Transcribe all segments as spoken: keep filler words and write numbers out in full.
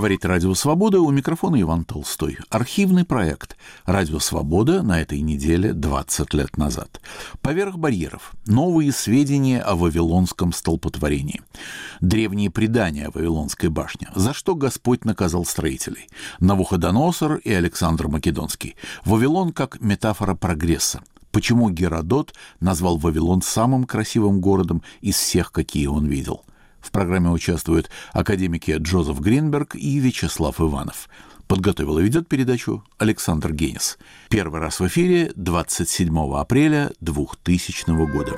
Говорит Радио Свобода, у микрофона Иван Толстой. Архивный проект «Радио Свобода» на этой неделе двадцать лет назад. Поверх барьеров. Новые сведения о Вавилонском столпотворении. Древние предания о Вавилонской башне. За что Господь наказал строителей. Навуходоносор и Александр Македонский. Вавилон как метафора прогресса. Почему Геродот назвал Вавилон самым красивым городом из всех, какие он видел. В программе участвуют академики Джозеф Гринберг и Вячеслав Иванов. Подготовил и ведет передачу Александр Генис. Первый раз в эфире двадцать седьмого апреля двухтысячного года.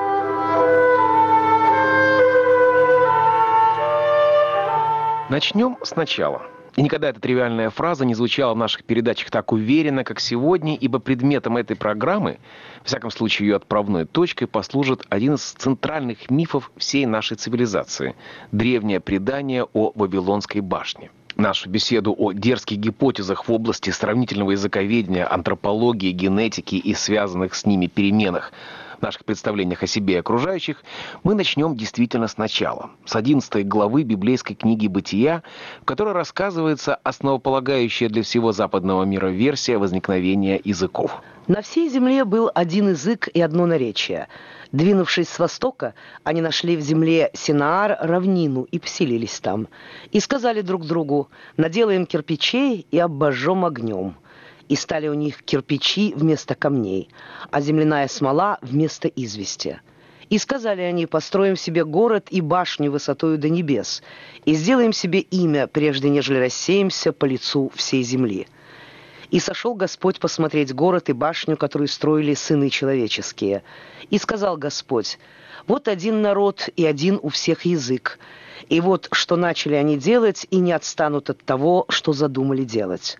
Начнем сначала. И никогда эта тривиальная фраза не звучала в наших передачах так уверенно, как сегодня, ибо предметом этой программы, в всяком случае ее отправной точкой, послужит один из центральных мифов всей нашей цивилизации – древнее предание о Вавилонской башне. Нашу беседу о дерзких гипотезах в области сравнительного языковедения, антропологии, генетики и связанных с ними переменах в наших представлениях о себе и окружающих, мы начнем действительно сначала, с одиннадцатой главы библейской книги «Бытия», в которой рассказывается основополагающая для всего западного мира версия возникновения языков. На всей земле был один язык и одно наречие. Двинувшись с востока, они нашли в земле Синаар равнину и поселились там. И сказали друг другу: «Наделаем кирпичей и обожжем огнем». И стали у них кирпичи вместо камней, а земляная смола вместо извести. И сказали они: «Построим себе город и башню высотою до небес, и сделаем себе имя, прежде нежели рассеемся по лицу всей земли». И сошел Господь посмотреть город и башню, которую строили сыны человеческие. И сказал Господь: «Вот один народ и один у всех язык. И вот что начали они делать, и не отстанут от того, что задумали делать.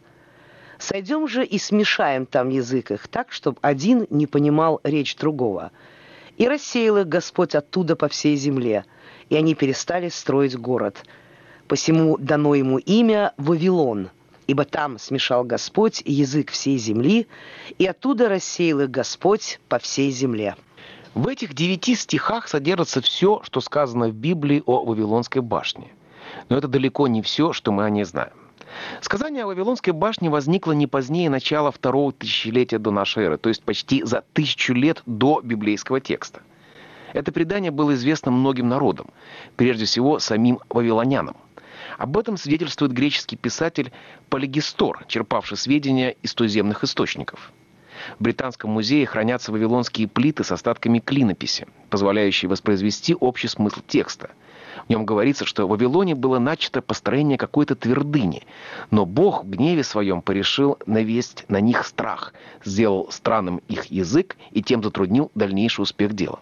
Сойдем же и смешаем там язык их так, чтобы один не понимал речь другого». И рассеял их Господь оттуда по всей земле, и они перестали строить город. Посему дано ему имя Вавилон, ибо там смешал Господь язык всей земли, и оттуда рассеял их Господь по всей земле. В этих девяти стихах содержится все, что сказано в Библии о Вавилонской башне. Но это далеко не все, что мы о ней знаем. Сказание о Вавилонской башне возникло не позднее начала второго тысячелетия до нашей эры, то есть почти за тысячу лет до библейского текста. Это предание было известно многим народам, прежде всего самим вавилонянам. Об этом свидетельствует греческий писатель Полигистор, черпавший сведения из туземных источников. В Британском музее хранятся вавилонские плиты с остатками клинописи, позволяющие воспроизвести общий смысл текста. В нем говорится, что в Вавилоне было начато построение какой-то твердыни, но Бог в гневе своем порешил навесть на них страх, сделал странным их язык и тем затруднил дальнейший успех дела.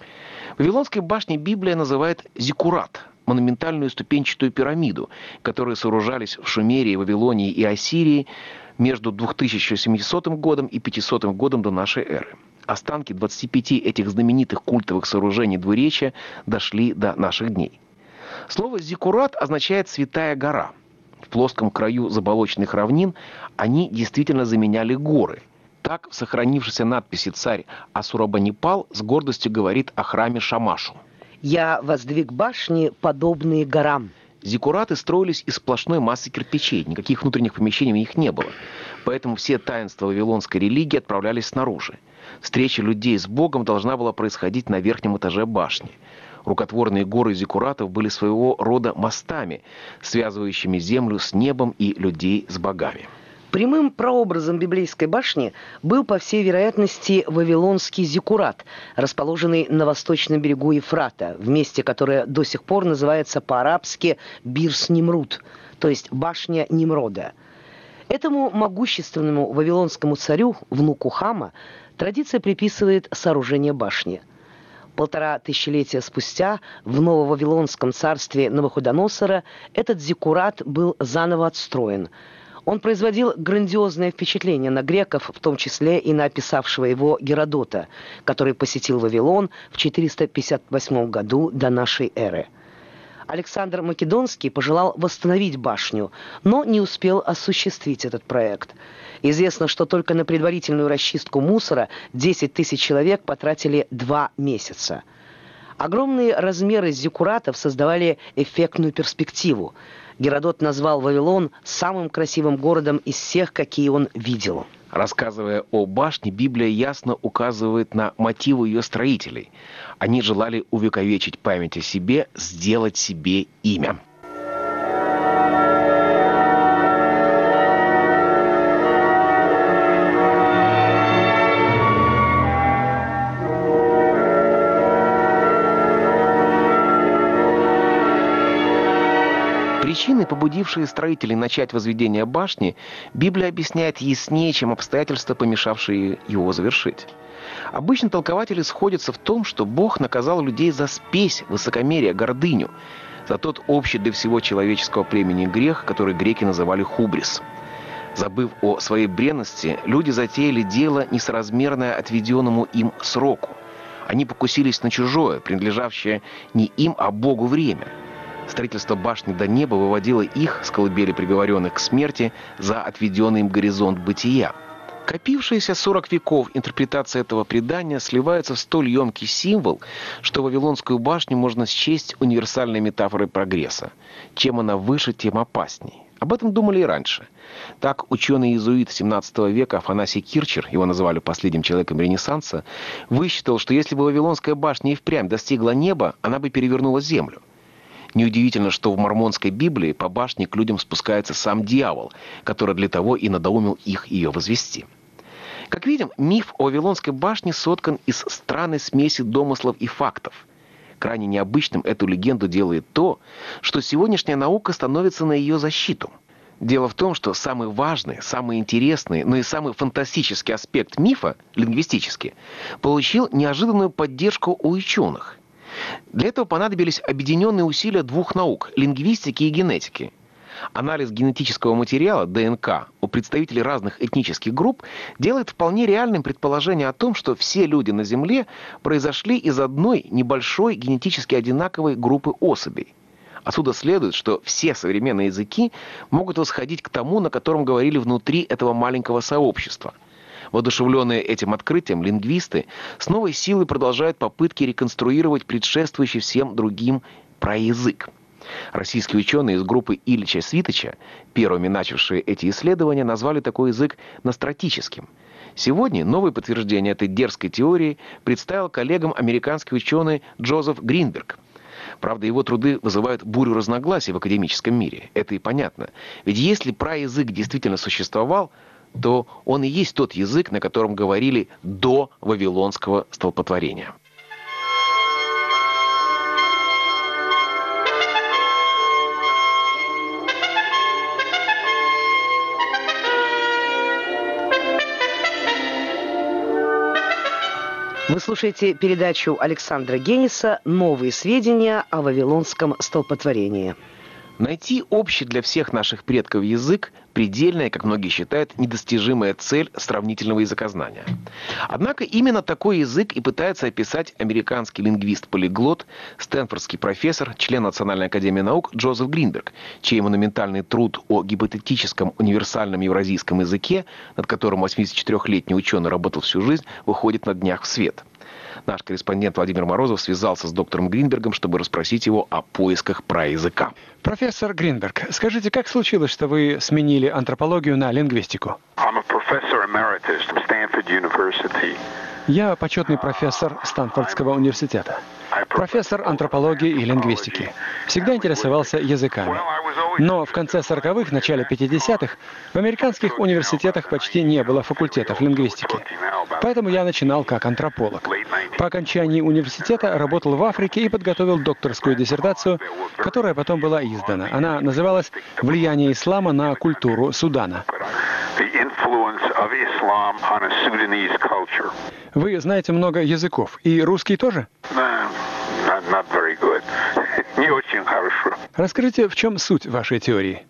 В Вавилонской башне Библия называет зиккурат – монументальную ступенчатую пирамиду, которые сооружались в Шумерии, Вавилонии и Ассирии между две тысячи семисотым годом и пятисотым годом до нашей эры. Останки двадцати пяти этих знаменитых культовых сооружений двуречья дошли до наших дней. Слово «зиккурат» означает «святая гора». В плоском краю заболоченных равнин они действительно заменяли горы. Так, в сохранившейся надписи царь Ассурбанипал с гордостью говорит о храме Шамашу. «Я воздвиг башни, подобные горам». Зиккураты строились из сплошной массы кирпичей, никаких внутренних помещений у них не было. Поэтому все таинства вавилонской религии отправлялись снаружи. Встреча людей с Богом должна была происходить на верхнем этаже башни. Рукотворные горы зиккуратов были своего рода мостами, связывающими землю с небом и людей с богами. Прямым прообразом библейской башни был, по всей вероятности, вавилонский зиккурат, расположенный на восточном берегу Ефрата, в месте, которое до сих пор называется по-арабски Бирс-Нимрут, то есть башня Nimрода. Этому могущественному вавилонскому царю, внуку Хама, традиция приписывает сооружение башни. Полтора тысячелетия спустя в Нововавилонском царстве Навуходоносора этот зиккурат был заново отстроен. Он производил грандиозное впечатление на греков, в том числе и на описавшего его Геродота, который посетил Вавилон в четыреста пятьдесят восьмом году до нашей эры. Александр Македонский пожелал восстановить башню, но не успел осуществить этот проект. Известно, что только на предварительную расчистку мусора десять тысяч человек потратили два месяца. Огромные размеры зиккуратов создавали эффектную перспективу. Геродот назвал Вавилон самым красивым городом из всех, какие он видел. Рассказывая о башне, Библия ясно указывает на мотивы ее строителей. Они желали увековечить память о себе, сделать себе имя. Причины, побудившие строителей начать возведение башни, Библия объясняет яснее, чем обстоятельства, помешавшие его завершить. Обычно толкователи сходятся в том, что Бог наказал людей за спесь, высокомерие, гордыню, за тот общий для всего человеческого племени грех, который греки называли хубрис. Забыв о своей бренности, люди затеяли дело, несоразмерное отведенному им сроку. Они покусились на чужое, принадлежавшее не им, а Богу время. Строительство башни до неба выводило их, с колыбели приговоренных к смерти, за отведенный им горизонт бытия. Копившаяся сорок веков интерпретация этого предания сливается в столь емкий символ, что Вавилонскую башню можно счесть универсальной метафорой прогресса. Чем она выше, тем опасней. Об этом думали и раньше. Так ученый-иезуит семнадцатого века Афанасий Кирчер, его называли последним человеком Ренессанса, высчитал, что если бы Вавилонская башня и впрямь достигла неба, она бы перевернула землю. Неудивительно, что в мормонской Библии по башне к людям спускается сам дьявол, который для того и надоумил их ее возвести. Как видим, миф о Вавилонской башне соткан из странной смеси домыслов и фактов. Крайне необычным эту легенду делает то, что сегодняшняя наука становится на ее защиту. Дело в том, что самый важный, самый интересный, но и самый фантастический аспект мифа, лингвистический, получил неожиданную поддержку у ученых. Для этого понадобились объединенные усилия двух наук – лингвистики и генетики. Анализ генетического материала, ДНК, у представителей разных этнических групп делает вполне реальным предположение о том, что все люди на Земле произошли из одной небольшой генетически одинаковой группы особей. Отсюда следует, что все современные языки могут восходить к тому, на котором говорили внутри этого маленького сообщества. Воодушевленные этим открытием, лингвисты с новой силой продолжают попытки реконструировать предшествующий всем другим праязык. Российские ученые из группы Ильича Свитыча, первыми начавшие эти исследования, назвали такой язык ностратическим. Сегодня новое подтверждение этой дерзкой теории представил коллегам американский ученый Джозеф Гринберг. Правда, его труды вызывают бурю разногласий в академическом мире. Это и понятно. Ведь если праязык действительно существовал, то он и есть тот язык, на котором говорили до Вавилонского столпотворения. Вы слушаете передачу Александра Гениса «Новые сведения о Вавилонском столпотворении». Найти общий для всех наших предков язык – предельная, как многие считают, недостижимая цель сравнительного языкознания. Однако именно такой язык и пытается описать американский лингвист-полиглот, стэнфордский профессор, член Национальной академии наук Джозеф Гринберг, чей монументальный труд о гипотетическом универсальном евразийском языке, над которым восьмидесятичетырёхлетний ученый работал всю жизнь, выходит на днях в свет. Наш корреспондент Владимир Морозов связался с доктором Гринбергом, чтобы расспросить его о поисках праязыка. Профессор Гринберг, скажите, как случилось, что вы сменили антропологию на лингвистику? Я почетный профессор Стэнфордского университета. Профессор антропологии и лингвистики. Всегда интересовался языками. Но в конце сороковых, начале пятидесятых в американских университетах почти не было факультетов лингвистики. Поэтому я начинал как антрополог. По окончании университета работал в Африке и подготовил докторскую диссертацию, которая потом была издана. Она называлась «Влияние ислама на культуру Судана». Вы знаете много языков. И русский тоже? Не очень хорошо. Расскажите, в чем суть вашей теории?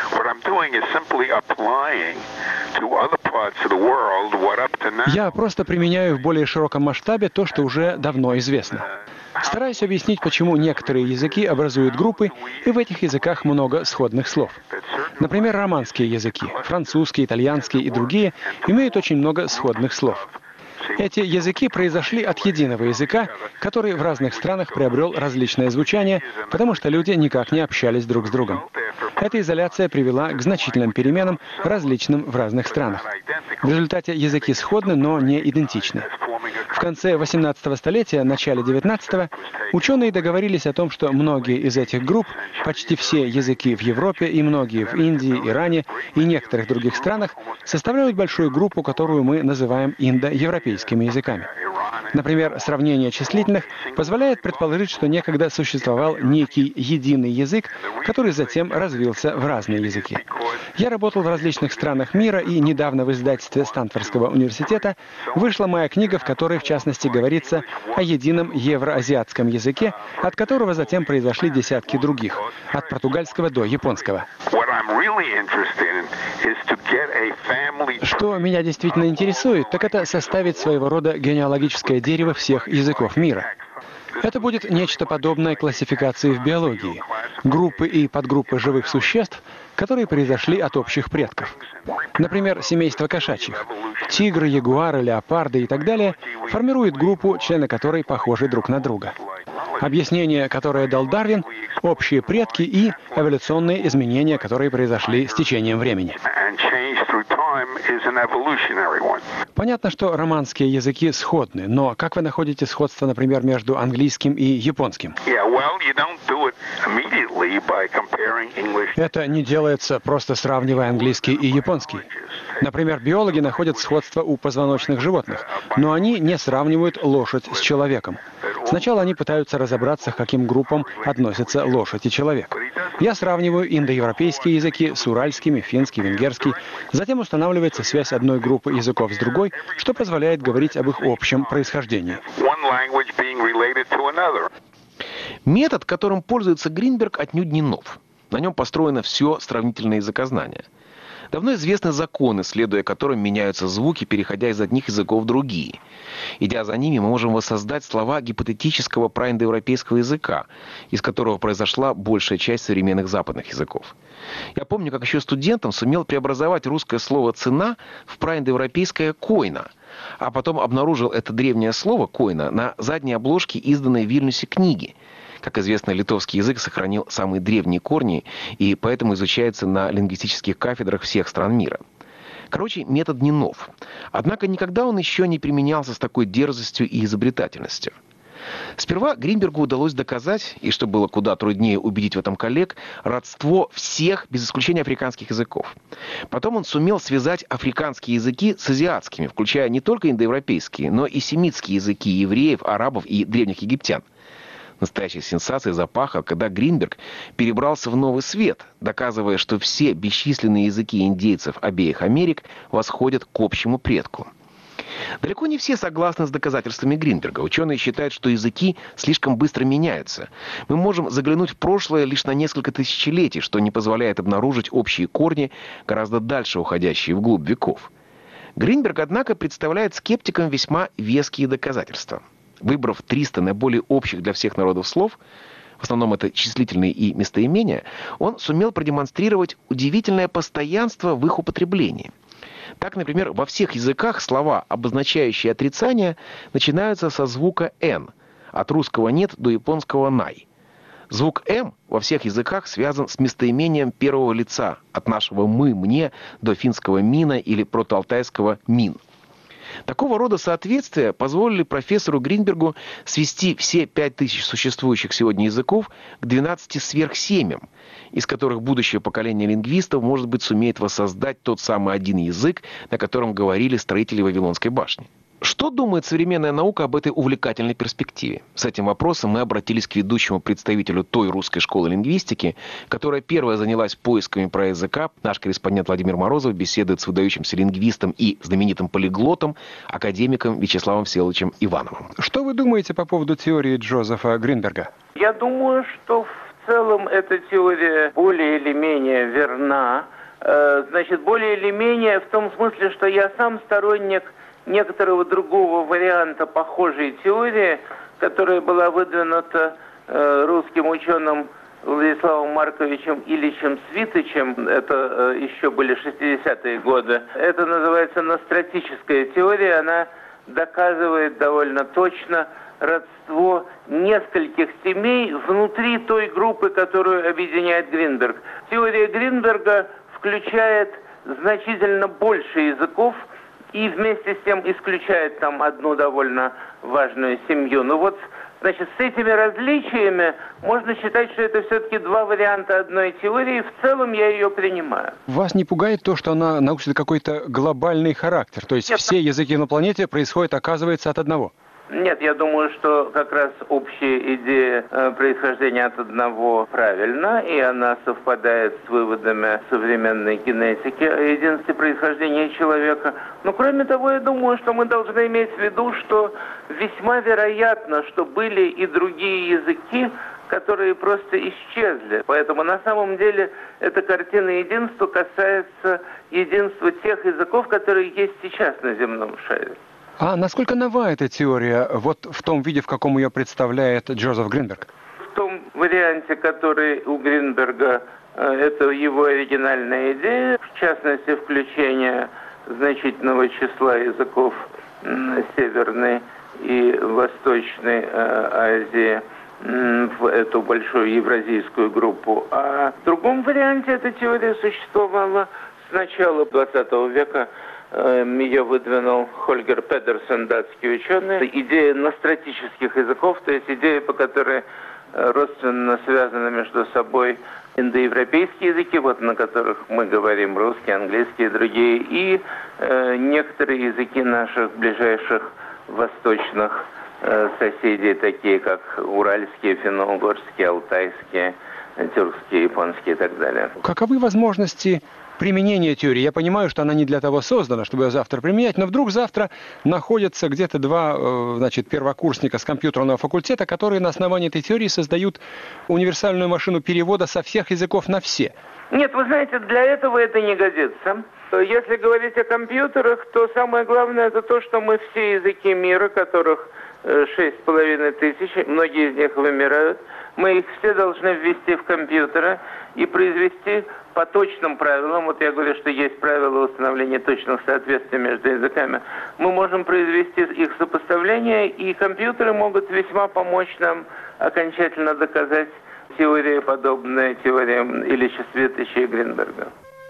Я просто применяю в более широком масштабе то, что уже давно известно. Стараюсь объяснить, почему некоторые языки образуют группы, и в этих языках много сходных слов. Например, романские языки, французский, итальянский и другие, имеют очень много сходных слов. Эти языки произошли от единого языка, который в разных странах приобрел различное звучание, потому что люди никак не общались друг с другом. Эта изоляция привела к значительным переменам, различным в разных странах. В результате языки сходны, но не идентичны. В конце восемнадцатого столетия, начале девятнадцатого, ученые договорились о том, что многие из этих групп, почти все языки в Европе и многие в Индии, Иране и некоторых других странах, составляют большую группу, которую мы называем индоевропейскими языками. Например, сравнение числительных позволяет предположить, что некогда существовал некий единый язык, который затем развился в разные языки. Я работал в различных странах мира, и недавно в издательстве Стэнфордского университета вышла моя книга, в которой, в частности, говорится о едином евроазиатском языке, от которого затем произошли десятки других, от португальского до японского. Что меня действительно интересует, так это составить своего рода генеалогическое дерево всех языков мира. Это будет нечто подобное классификации в биологии. Группы и подгруппы живых существ, которые произошли от общих предков. Например, семейство кошачьих. Тигры, ягуары, леопарды и так далее формируют группу, члены которой похожи друг на друга. Объяснение, которое дал Дарвин, общие предки и эволюционные изменения, которые произошли с течением времени. Понятно, что романские языки сходны, но как вы находите сходство, например, между английским и японским? Это не делается, просто сравнивая английский и японский. Например, биологи находят сходство у позвоночных животных, но они не сравнивают лошадь с человеком. Сначала они пытаются разобраться, к каким группам относятся лошадь и человек. Я сравниваю индоевропейские языки с уральскими, финский, венгерский. Затем устанавливается связь одной группы языков с другой, что позволяет говорить об их общем происхождении. Метод, которым пользуется Гринберг, отнюдь не нов. На нем построено все сравнительное языкознание. Давно известны законы, следуя которым меняются звуки, переходя из одних языков в другие. Идя за ними, мы можем воссоздать слова гипотетического праиндоевропейского языка, из которого произошла большая часть современных западных языков. Я помню, как еще студентом сумел преобразовать русское слово «цена» в праиндоевропейское «койна», а потом обнаружил это древнее слово «койна» на задней обложке изданной в Вильнюсе книги. Как известно, литовский язык сохранил самые древние корни и поэтому изучается на лингвистических кафедрах всех стран мира. Короче, метод не нов. Однако никогда он еще не применялся с такой дерзостью и изобретательностью. Сперва Гринбергу удалось доказать, и что было куда труднее убедить в этом коллег, родство всех, без исключения африканских языков. Потом он сумел связать африканские языки с азиатскими, включая не только индоевропейские, но и семитские языки евреев, арабов и древних египтян. Настоящая сенсация запахла, когда Гринберг перебрался в новый свет, доказывая, что все бесчисленные языки индейцев обеих Америк восходят к общему предку. Далеко не все согласны с доказательствами Гринберга. Ученые считают, что языки слишком быстро меняются. Мы можем заглянуть в прошлое лишь на несколько тысячелетий, что не позволяет обнаружить общие корни, гораздо дальше уходящие вглубь веков. Гринберг, однако, представляет скептикам весьма веские доказательства. Выбрав триста наиболее общих для всех народов слов, в основном это числительные и местоимения, он сумел продемонстрировать удивительное постоянство в их употреблении. Так, например, во всех языках слова, обозначающие отрицание, начинаются со звука «н», от русского «нет» до японского «най». Звук «м» во всех языках связан с местоимением первого лица, от нашего «мы», «мне» до финского «мина» или протоалтайского «мин». Такого рода соответствия позволили профессору Гринбергу свести все пять тысяч существующих сегодня языков к двенадцати сверхсемьям, из которых будущее поколение лингвистов, может быть, сумеет воссоздать тот самый один язык, на котором говорили строители Вавилонской башни. Что думает современная наука об этой увлекательной перспективе? С этим вопросом мы обратились к ведущему представителю той русской школы лингвистики, которая первая занялась поисками про языка. Наш корреспондент Владимир Морозов беседует с выдающимся лингвистом и знаменитым полиглотом, академиком Вячеславом Всеволодовичем Ивановым. Что вы думаете по поводу теории Джозефа Гринберга? Я думаю, что в целом эта теория более или менее верна. Значит, более или менее в том смысле, что я сам сторонник некоторого другого варианта похожей теории, которая была выдвинута э, русским ученым Владиславом Марковичем Ильичем Свитычем, это э, еще были шестидесятые годы. Это называется ностратическая теория, она доказывает довольно точно родство нескольких семей внутри той группы, которую объединяет Гринберг. Теория Гринберга включает значительно больше языков и вместе с тем исключает там одну довольно важную семью. Ну вот, значит, с этими различиями можно считать, что это все-таки два варианта одной теории. В целом я ее принимаю. Вас не пугает то, что она носит какой-то глобальный характер? То есть Нет, все языки на планете происходят, оказывается, от одного? Нет, я думаю, что как раз общая идея э, происхождения от одного правильна, и она совпадает с выводами современной генетики о единстве происхождения человека. Но кроме того, я думаю, что мы должны иметь в виду, что весьма вероятно, что были и другие языки, которые просто исчезли. Поэтому на самом деле эта картина единства касается единства тех языков, которые есть сейчас на земном шаре. А насколько нова эта теория, вот в том виде, в каком ее представляет Джозеф Гринберг? В том варианте, который у Гринберга, это его оригинальная идея, в частности, включение значительного числа языков Северной и Восточной Азии в эту большую евразийскую группу. А в другом варианте эта теория существовала с начала двадцатого века. Ее выдвинул Хольгер Педерсен, датский ученый. Идея ностратических языков, то есть идея, по которой родственно связаны между собой индоевропейские языки, вот на которых мы говорим, русский, английский и другие, и э, некоторые языки наших ближайших восточных э, соседей, такие как уральские, финно-угорские, алтайские, тюркские, японские и так далее. Каковы возможности применения теории? Я понимаю, что она не для того создана, чтобы ее завтра применять, но вдруг завтра находятся где-то два, значит, первокурсника с компьютерного факультета, которые на основании этой теории создают универсальную машину перевода со всех языков на все. Нет, вы знаете, для этого это не годится. Если говорить о компьютерах, то самое главное это то, что мы все языки мира, которых шесть с половиной тысяч, многие из них вымирают, мы их все должны ввести в компьютеры и произвести по точным правилам. Вот я говорю, что есть правила установления точных соответствий между языками. Мы можем произвести их сопоставление, и компьютеры могут весьма помочь нам окончательно доказать теорию, подобную теориям Ильича Светоча и Гринберга.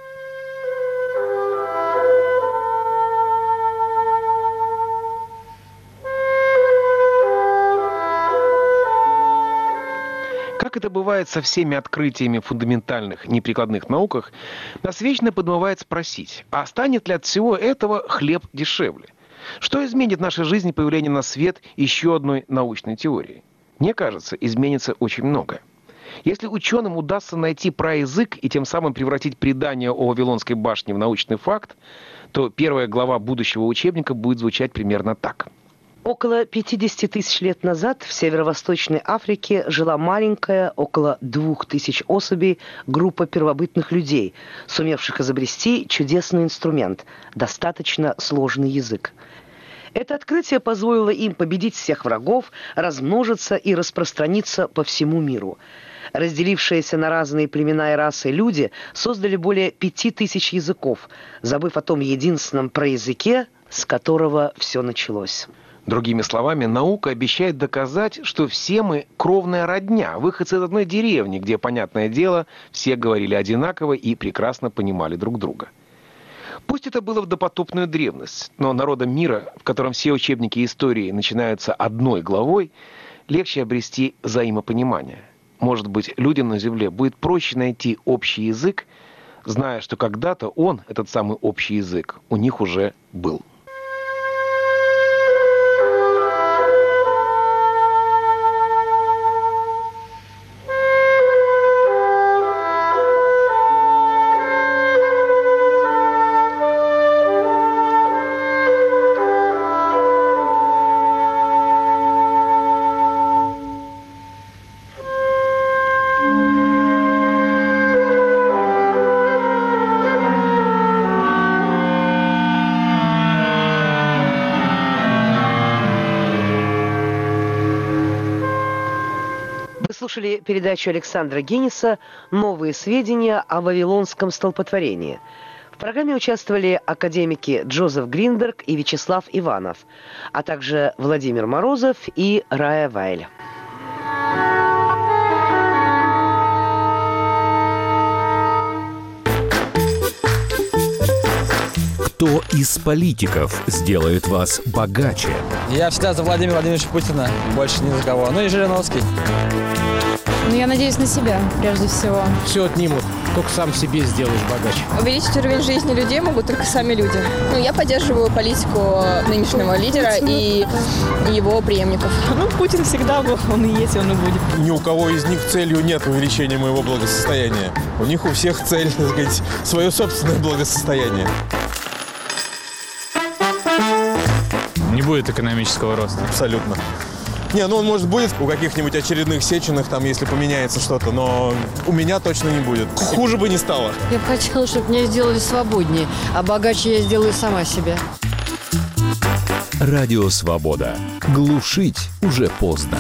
Как это бывает со всеми открытиями в фундаментальных неприкладных науках, нас вечно подмывает спросить, а станет ли от всего этого хлеб дешевле? Что изменит в нашей жизни появление на свет еще одной научной теории? Мне кажется, изменится очень многое. Если ученым удастся найти праязык и тем самым превратить предание о Вавилонской башне в научный факт, то первая глава будущего учебника будет звучать примерно так. Около пятидесяти тысяч лет назад в северо-восточной Африке жила маленькая, около двух тысяч особей, группа первобытных людей, сумевших изобрести чудесный инструмент – достаточно сложный язык. Это открытие позволило им победить всех врагов, размножиться и распространиться по всему миру. Разделившиеся на разные племена и расы люди создали более пяти тысяч языков, забыв о том единственном праязыке, с которого все началось. Другими словами, наука обещает доказать, что все мы кровная родня, выходцы из одной деревни, где, понятное дело, все говорили одинаково и прекрасно понимали друг друга. Пусть это было в допотопную древность, но народам мира, в котором все учебники истории начинаются одной главой, легче обрести взаимопонимание. Может быть, людям на Земле будет проще найти общий язык, зная, что когда-то он, этот самый общий язык, у них уже был. Слушали передачу Александра Генниса «Новые сведения о Вавилонском столпотворении». В программе участвовали академики Джозеф Гринберг и Вячеслав Иванов, а также Владимир Морозов и Рая Вайль. Кто из политиков сделает вас богаче? Я всегда за Владимира Владимировича Путина, больше ни за кого. Ну и Жириновский. Ну, я надеюсь на себя, прежде всего. Все отнимут, только сам себе сделаешь богаче. Увеличить уровень жизни людей могут только сами люди. Ну, я поддерживаю политику нынешнего лидера и его преемников. Ну, Путин всегда был, он и есть, он и будет. Ни у кого из них целью нет увеличения моего благосостояния. У них у всех цель, так сказать, свое собственное благосостояние. Не будет экономического роста. Абсолютно. Не, ну он, может, будет у каких-нибудь очередных Сеченых, там, если поменяется что-то, но у меня точно не будет. Хуже бы не стало. Я бы хотела, чтобы меня сделали свободнее, а богаче я сделаю сама себя. Радио «Свобода». Глушить уже поздно.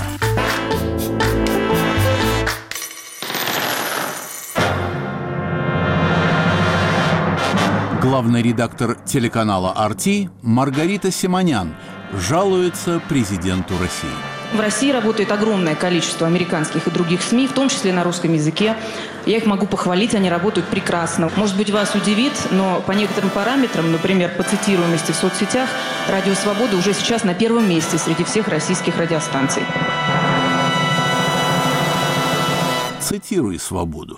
Главный редактор телеканала эр ти Маргарита Симонян жалуется президенту России. В России работает огромное количество американских и других СМИ, в том числе на русском языке. Я их могу похвалить, они работают прекрасно. Может быть, вас удивит, но по некоторым параметрам, например, по цитируемости в соцсетях, «Радио Свобода» уже сейчас на первом месте среди всех российских радиостанций. Цитируй «Свободу».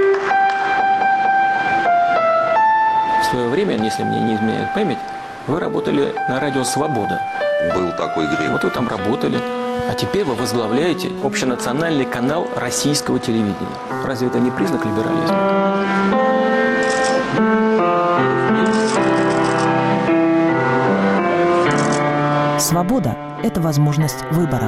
В свое время, если мне не изменяет память, вы работали на радио «Свобода». Был такой грех. Вот вы там работали. А теперь вы возглавляете общенациональный канал российского телевидения. Разве это не признак либерализма? Свобода – это возможность выбора.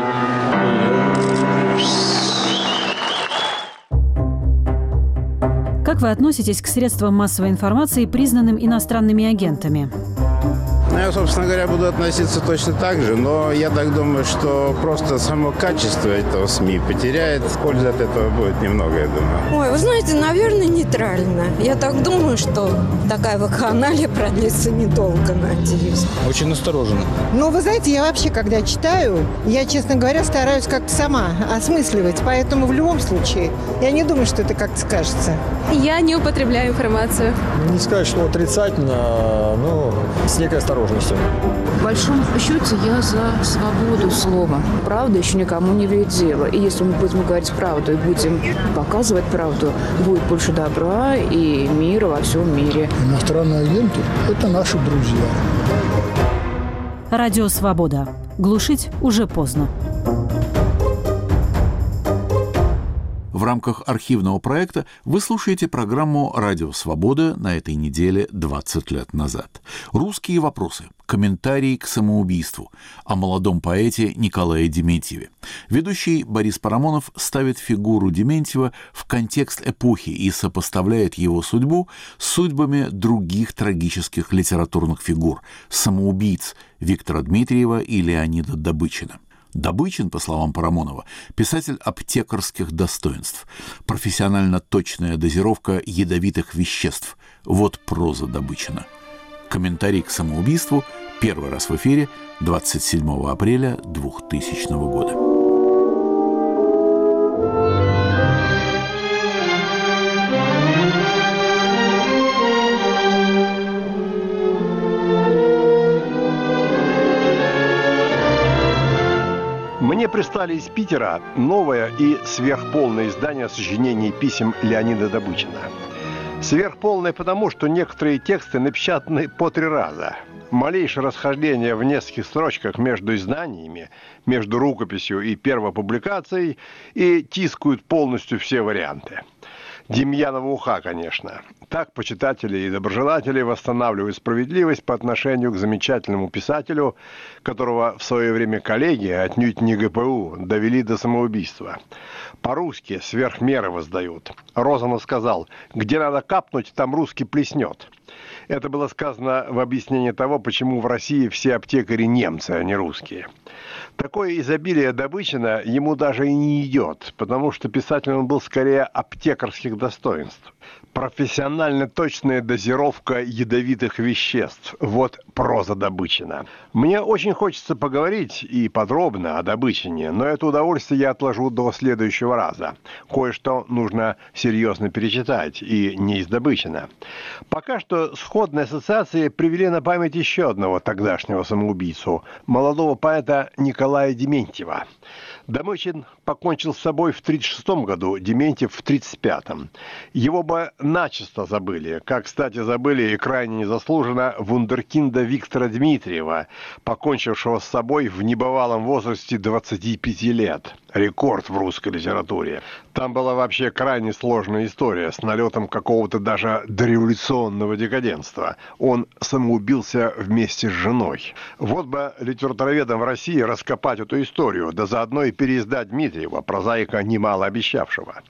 Как вы относитесь к средствам массовой информации, признанным иностранными агентами? Я, собственно говоря, буду относиться точно так же, но я так думаю, что просто само качество этого СМИ потеряет. Пользы от этого будет немного, я думаю. Ой, вы знаете, наверное, нейтрально. Я так думаю, что такая вакханалия продлится недолго, надеюсь. Очень настороженно. Ну, вы знаете, я вообще, когда читаю, я, честно говоря, стараюсь как-то сама осмысливать. Поэтому в любом случае, я не думаю, что это как-то скажется. Я не употребляю информацию. Не сказать, что отрицательно, но с некой осторожностью. В большом счете я за свободу слова. Правда еще никому не вредила. И если мы будем говорить правду и будем показывать правду, будет больше добра и мира во всем мире. Иностранные агенты – это наши друзья. Радио «Свобода». Глушить уже поздно. В рамках архивного проекта вы слушаете программу «Радио Свобода» на этой неделе двадцать лет назад. Русские вопросы, комментарии к самоубийству, о молодом поэте Николае Дементьеве. Ведущий Борис Парамонов ставит фигуру Дементьева в контекст эпохи и сопоставляет его судьбу с судьбами других трагических литературных фигур – самоубийц Виктора Дмитриева и Леонида Добычина. Добычин, по словам Парамонова, писатель аптекарских достоинств, профессионально точная дозировка ядовитых веществ. Вот проза Добычина. Комментарий к самоубийству первый раз в эфире двадцать седьмого апреля двухтысячного года. Мне прислали из Питера новое и сверхполное издание сочинений писем Леонида Добычина. Сверхполное потому, что некоторые тексты напечатаны по три раза. Малейшее расхождение в нескольких строчках между изданиями, между рукописью и первопубликацией, и тискают полностью все варианты. Демьянова уха, конечно. Так почитатели и доброжелатели восстанавливают справедливость по отношению к замечательному писателю, которого в свое время коллеги, отнюдь не гэ пэ у, довели до самоубийства. По-русски сверх меры воздают. Розанов сказал: где надо капнуть, там русский плеснет. Это было сказано в объяснении того, почему в России все аптекари немцы, а не русские. Такое изобилие Добычина ему даже и не идет, потому что писатель он был скорее аптекарских достоинств. Профессионально точная дозировка ядовитых веществ. Вот проза Добычина. Мне очень хочется поговорить и подробно о Добычине, но это удовольствие я отложу до следующего раза. Кое-что нужно серьезно перечитать, и не из Добычина. Пока что сходные ассоциации привели на память еще одного тогдашнего самоубийцу, молодого поэта Николая Дементьева. Добычин покончил с собой в тридцать шестом году, Дементьев в тридцать пятом. Его бы начисто забыли, как, кстати, забыли и крайне незаслуженно вундеркинда Виктора Дмитриева, покончившего с собой в небывалом возрасте двадцати пяти лет. Рекорд в русской литературе. Там была вообще крайне сложная история с налетом какого-то даже дореволюционного декаденства. Он самоубился вместе с женой. Вот бы литературоведам в России раскопать эту историю, да заодно и переиздать Дмитриева, прозаика немало обещавшего.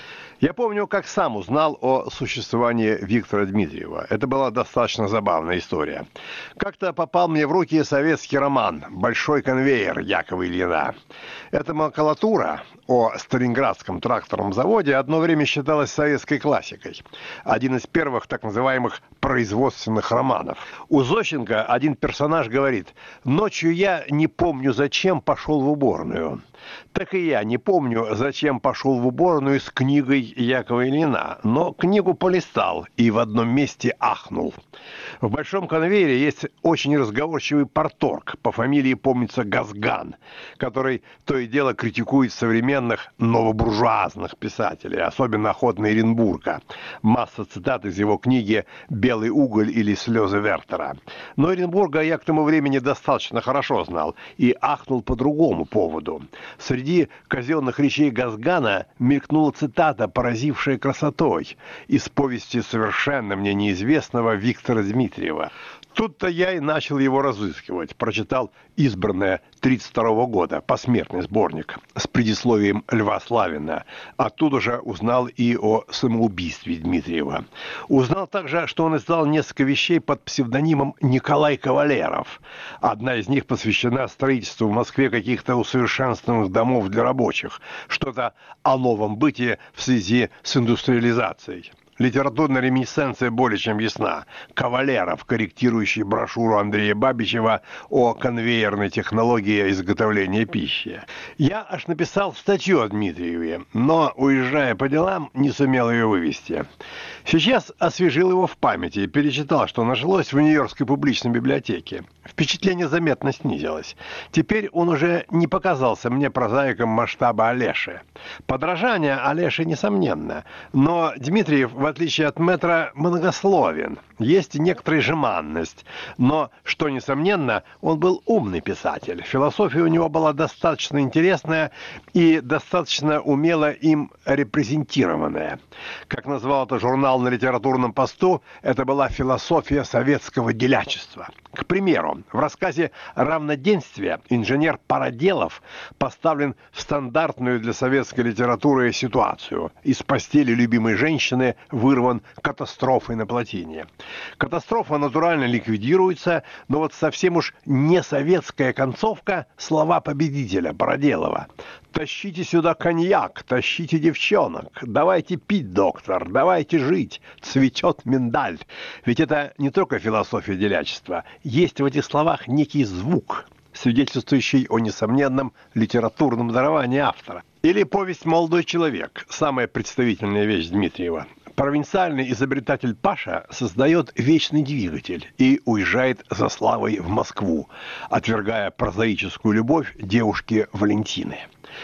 Я помню, как сам узнал о существовании Виктора Дмитриева. Это была достаточно забавная история. Как-то попал мне в руки советский роман «Большой конвейер» Якова Ильина. Эта макулатура о Сталинградском тракторном заводе одно время считалась советской классикой. Один из первых так называемых производственных романов. У Зощенко один персонаж говорит: «Ночью я не помню, зачем пошел в уборную». Так и я не помню, зачем пошел в уборную с книгой Якова Ильина, но книгу полистал и в одном месте ахнул. В «Большом конвейере» есть очень разговорчивый парторг, по фамилии помнится Газган, который то и дело критикует современных новобуржуазных писателей, особенно охотно Эренбурга. Масса цитат из его книги «Белый уголь» или «Слезы Вертера». Но Эренбурга я к тому времени достаточно хорошо знал и ахнул по другому поводу. Среди казенных речей Газгана мелькнула цитата, поразившая красотой, из повести совершенно мне неизвестного Виктора Дмитриева. Тут-то я и начал его разыскивать. Прочитал «Избранное» тридцать второго года, посмертный сборник, с предисловием Льва Славина. Оттуда же узнал и о самоубийстве Дмитриева. Узнал также, что он издал несколько вещей под псевдонимом Николай Кавалеров. Одна из них посвящена строительству в Москве каких-то усовершенствованных домов для рабочих. Что-то о новом быте в связи с индустриализацией. Литературная реминисценция более чем ясна. Кавалеров, корректирующий брошюру Андрея Бабичева о конвейерной технологии изготовления пищи. Я аж написал статью о Дмитриеве, но, уезжая по делам, не сумел ее вывести. Сейчас освежил его в памяти и перечитал, что нашлось в Нью-Йоркской публичной библиотеке. Впечатление заметно снизилось. Теперь он уже не показался мне прозаиком масштаба Олеши. Подражание Олеши несомненно, но Дмитриев, в отличие от Мэтра, многословен. Есть некоторая жеманность, но, что несомненно, он был умный писатель. Философия у него была достаточно интересная и достаточно умело им репрезентированная. Как назвал это журнал на литературном посту, это была философия советского делячества. К примеру, в рассказе «Равноденствие» инженер Параделов поставлен в стандартную для советской литературы ситуацию. Из постели любимой женщины вырван катастрофой на плотине. Катастрофа натурально ликвидируется, но вот совсем уж не советская концовка — слова победителя Параделова. «Тащите сюда коньяк, тащите девчонок, давайте пить, доктор, давайте жить, цветет миндаль». Ведь это не только философия делячества. Есть в этих словах некий звук, свидетельствующий о несомненном литературном даровании автора. Или повесть «Молодой человек», самая представительная вещь Дмитриева. Провинциальный изобретатель Паша создает вечный двигатель и уезжает за славой в Москву, отвергая прозаическую любовь девушки Валентины.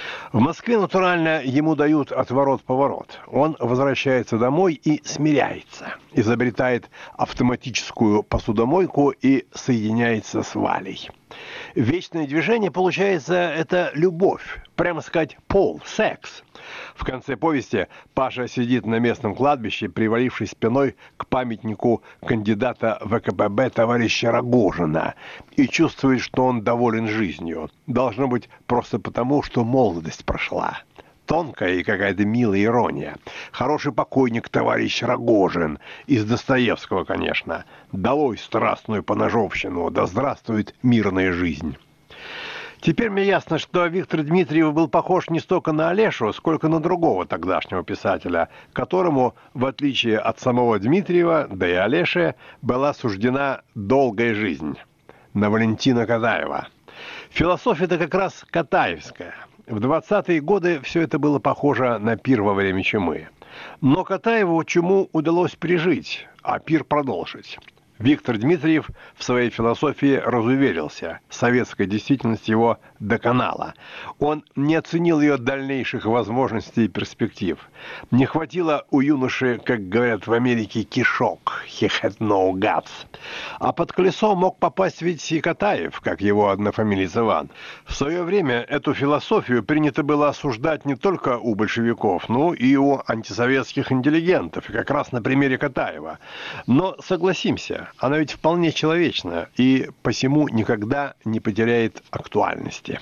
В Москве, натурально, ему дают отворот-поворот. Он возвращается домой и смиряется. Изобретает автоматическую посудомойку и соединяется с Валей. Вечное движение, получается, это любовь, прямо сказать, пол, секс. В конце повести Паша сидит на местном кладбище, привалившись спиной к памятнику кандидата в вэ ка пэ бэ товарища Рогожина, и чувствует, что он доволен жизнью. Должно быть просто потому, что молодость прошла. тонкая и какая-то милая ирония. Хороший покойник товарищ Рогожин, из Достоевского, конечно. Долой страстную поножовщину, да здравствует мирная жизнь. Теперь мне ясно, что Виктор Дмитриев был похож не столько на Олешу, сколько на другого тогдашнего писателя, которому, в отличие от самого Дмитриева, да и Олеши, была суждена долгая жизнь. На Валентина Катаева. Философия-то как раз катаевская. В двадцатые годы все это было похоже на пир во время чумы. Но Катаеву чуму удалось пережить, а пир продолжить. Виктор Дмитриев в своей философии разуверился. Советская действительность его доконала. Он не оценил ее дальнейших возможностей и перспектив. Не хватило у юноши, как говорят в Америке, кишок. He had no guts. А под колесо мог попасть ведь и Катаев, как его однофамилец Иван. В свое время эту философию принято было осуждать не только у большевиков, но и у антисоветских интеллигентов, и как раз на примере Катаева. Но согласимся, она ведь вполне человечна и посему никогда не потеряет актуальности.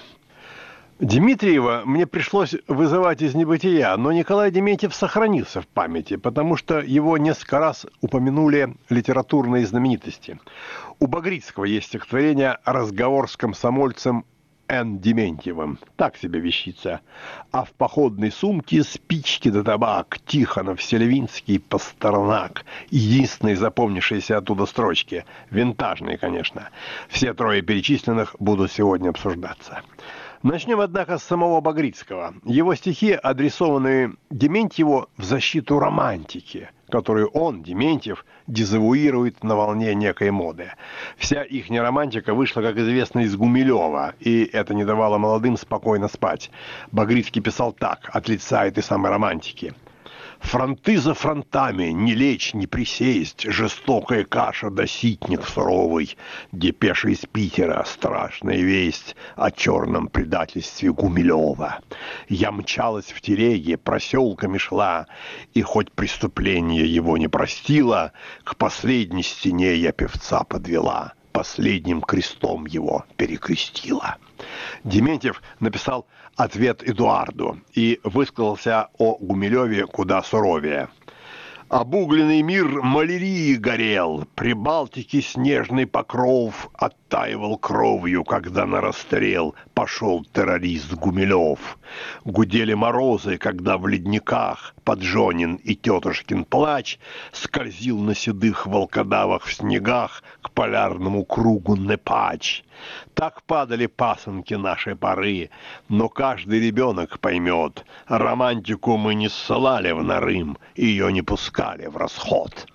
Дмитриева мне пришлось вызывать из небытия, но Николай Дементьев сохранился в памяти, потому что его несколько раз упомянули литературные знаменитости. У Багрицкого есть стихотворение «Разговор с комсомольцем Н. Дементьевым». Так себе вещица. А в походной сумке спички да табак, Тихонов, Селевинский, Пастернак. Единственные запомнившиеся оттуда строчки. Винтажные, конечно. Все трое перечисленных будут сегодня обсуждаться. Начнем, однако, с самого Багрицкого. Его стихи, адресованные Дементьеву в защиту романтики, которую он, Дементьев, дезавуирует на волне некой моды. Вся ихняя романтика вышла, как известно, из Гумилева, и это не давало молодым спокойно спать. Багрицкий писал так, от лица этой самой романтики. «Фронты за фронтами, не лечь, не присесть, жестокая каша да ситник суровый, депеша из Питера, страшная весть о черном предательстве Гумилева. Я мчалась в телеге, проселками шла, и хоть преступление его не простило, к последней стене я певца подвела, последним крестом его перекрестила». Дементьев написал ответ Эдуарду и высказался о Гумилеве куда суровее. Обугленный мир малярии горел, при Балтике снежный покров оттаивал кровью, когда на расстрел пошел террорист Гумилев. Гудели морозы, когда в ледниках Поджонин и тетушкин плач скользил на седых волкодавах в снегах к полярному кругу Непач. Так падали пасынки нашей поры, но каждый ребенок поймет, романтику мы не ссылали в Нарым, ее не пускали в расход.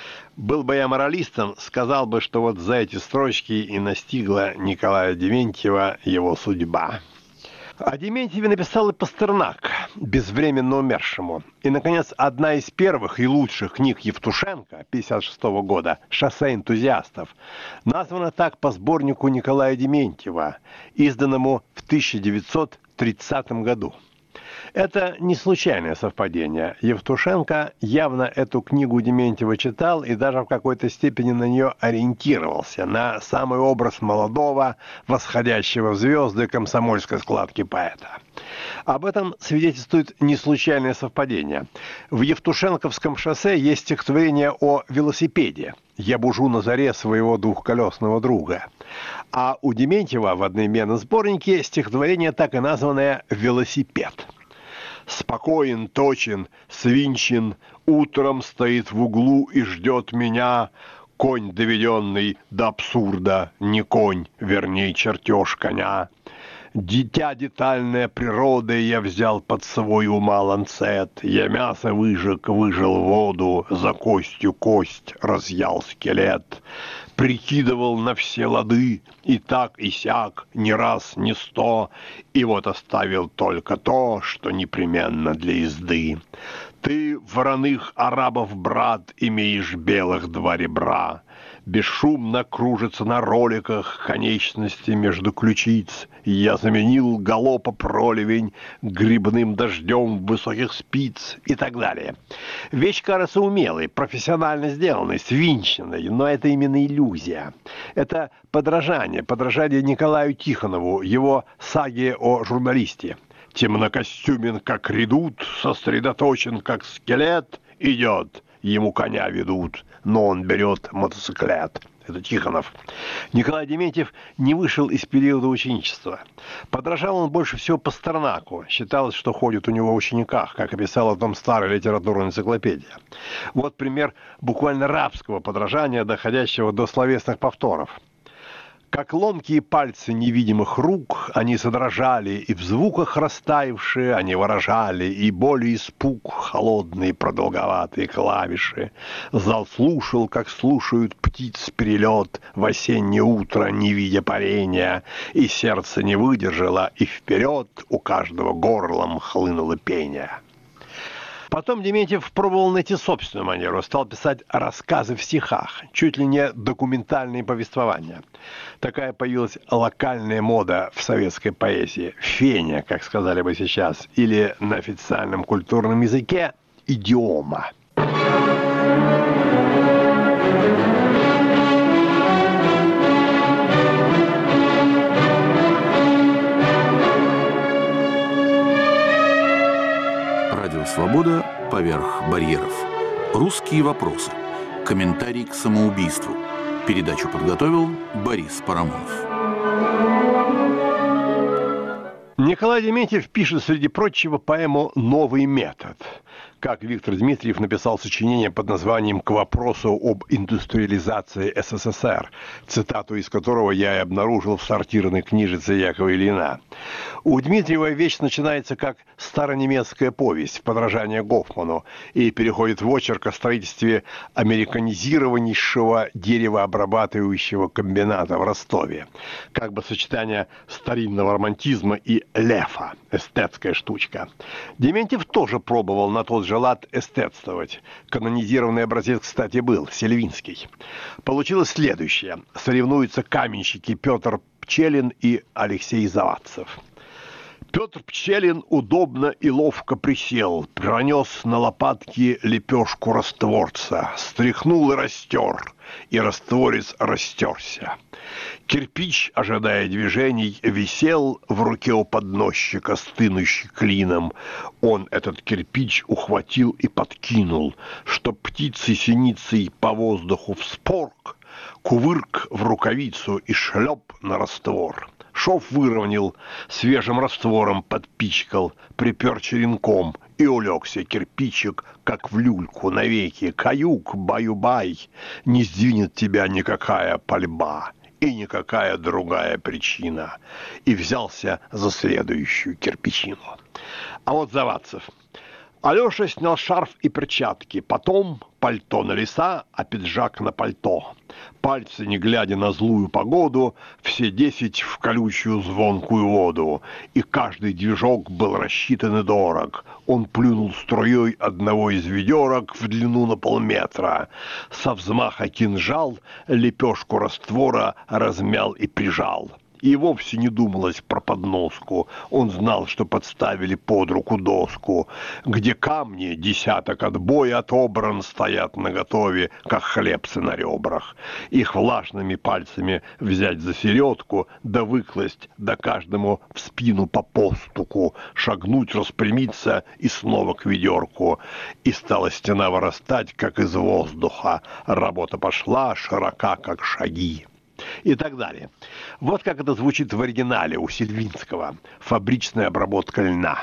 Был бы я моралистом, сказал бы, что вот за эти строчки и настигла Николая Дементьева его судьба. О Дементьеве написал и Пастернак, безвременно умершему. И, наконец, одна из первых и лучших книг Евтушенко пятьдесят шестого года «Шоссе энтузиастов» названа так по сборнику Николая Дементьева, изданному в тысяча девятьсот тридцатом году. Это не случайное совпадение. Евтушенко явно эту книгу Дементьева читал и даже в какой-то степени на нее ориентировался, на самый образ молодого, восходящего в звезды комсомольской складки поэта. Об этом свидетельствует неслучайное совпадение. В Евтушенковском «Шоссе» есть стихотворение о велосипеде. «Я бужу на заре своего двухколесного друга». А у Дементьева в одноименном сборнике стихотворение так и названное «Велосипед». Спокоен, точен, свинчен, утром стоит в углу и ждет меня конь, доведенный до абсурда, не конь, вернее, чертеж коня. Дитя детальное природы я взял под свой ума ланцет, я мясо выжег, выжил воду, за костью кость разъял скелет. Прикидывал на все лады, и так, и сяк, ни раз, ни сто, и вот оставил только то, что непременно для езды. Ты, вороных арабов брат, имеешь белых два ребра, бесшумно кружится на роликах конечности между ключиц. Я заменил галопа пролевень грибным дождем высоких спиц и так далее. Вещь кажется умелой, профессионально сделанной, свинченной, но это именно иллюзия. Это подражание, подражание Николаю Тихонову, его саге о журналисте. Темнокостюмен, как редут, сосредоточен, как скелет, идет, ему коня ведут, но он берет мотоциклет. Это Тихонов. Николай Дементьев не вышел из периода ученичества. Подражал он больше всего Пастернаку. Считалось, что ходит у него в учениках, как описала в том старая литературная энциклопедия. Вот пример буквально рабского подражания, доходящего до словесных повторов. Как ломкие пальцы невидимых рук, они содрожали, и в звуках растаявшие они выражали и боль, и испуг, холодные продолговатые клавиши. Зал слушал, как слушают птиц перелет в осеннее утро, не видя парения, и сердце не выдержало, и вперед у каждого горлом хлынуло пение. Потом Дементьев пробовал найти собственную манеру, стал писать рассказы в стихах, чуть ли не документальные повествования. Такая появилась локальная мода в советской поэзии, феня, как сказали бы сейчас, или на официальном культурном языке идиома. «Свобода. Поверх барьеров». Русские вопросы. Комментарий к самоубийству. Передачу подготовил Борис Парамонов. Николай Дементьев пишет, среди прочего, поэму «Новый метод». Как Виктор Дмитриев написал сочинение под названием «К вопросу об индустриализации СССР», цитату из которого я и обнаружил в сортированной книжице Якова Ильина. У Дмитриева вещь начинается как старонемецкая повесть, подражание Гофману, и переходит в очерк о строительстве американизированнейшего деревообрабатывающего комбината в Ростове. Как бы сочетание старинного романтизма и лефа, эстетская штучка. Дементьев тоже пробовал на тот же лад эстетствовать. Канонизированный образец, кстати, был, Сельвинский. Получилось следующее. Соревнуются каменщики Петр Пчелин и Алексей Завадцев. Петр Пчелин удобно и ловко присел, пронес на лопатки лепешку растворца, стряхнул и растер, и растворец растерся. Кирпич, ожидая движений, висел в руке у подносчика, стынущий клином. Он этот кирпич ухватил и подкинул, чтоб птицей синицей по воздуху вспорк, кувырк в рукавицу и шлеп на раствор. Шов выровнял, свежим раствором подпичкал, припер черенком, и улегся кирпичик, как в люльку навеки. Каюк, баю-бай, не сдвинет тебя никакая пальба и никакая другая причина. И взялся за следующую кирпичину. А вот Завадцев. Алеша снял шарф и перчатки, потом пальто на леса, а пиджак на пальто. Пальцы, не глядя на злую погоду, все десять в колючую звонкую воду. И каждый движок был рассчитан и дорог. Он плюнул струей одного из ведерок в длину на полметра. Со взмаха кинжал лепешку раствора размял и прижал. И вовсе не думалось про подноску. Он знал, что подставили под руку доску, где камни, десяток от боя отобран, стоят наготове, как хлебцы на ребрах. Их влажными пальцами взять за середку, да выкласть, да каждому в спину по постуку, шагнуть, распрямиться и снова к ведерку. И стала стена вырастать, как из воздуха. Работа пошла широка, как шаги. И так далее. Вот как это звучит в оригинале у Сельвинского. Фабричная обработка льна.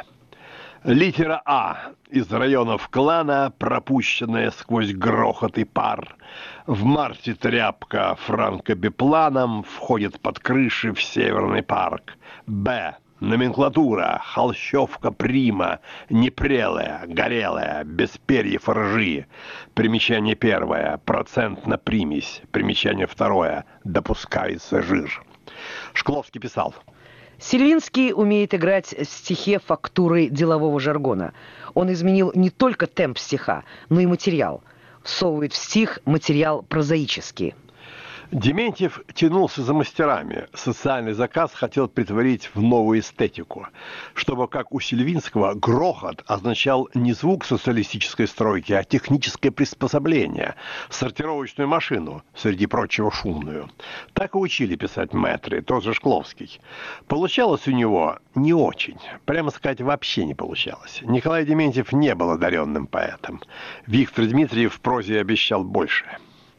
Литера А из районов клана, пропущенная сквозь грохот и пар. В марте тряпка франкобипланом входит под крыши в Северный парк. Б. Номенклатура, холщовка прима, непрелая, горелая, без перьев и ржи. Примечание первое. Процент на примесь. Примечание второе. Допускается жир. Шкловский писал. Сельвинский умеет играть в стихе фактурой делового жаргона. Он изменил не только темп стиха, но и материал. Всовывает в стих материал прозаический. Дементьев тянулся за мастерами. Социальный заказ хотел притворить в новую эстетику, чтобы, как у Сильвинского, грохот означал не звук социалистической стройки, а техническое приспособление, сортировочную машину, среди прочего шумную. Так и учили писать мэтры, тот же Шкловский. Получалось у него не очень, прямо сказать, вообще не получалось. Николай Дементьев не был одаренным поэтом. Виктор Дмитриев в прозе обещал больше.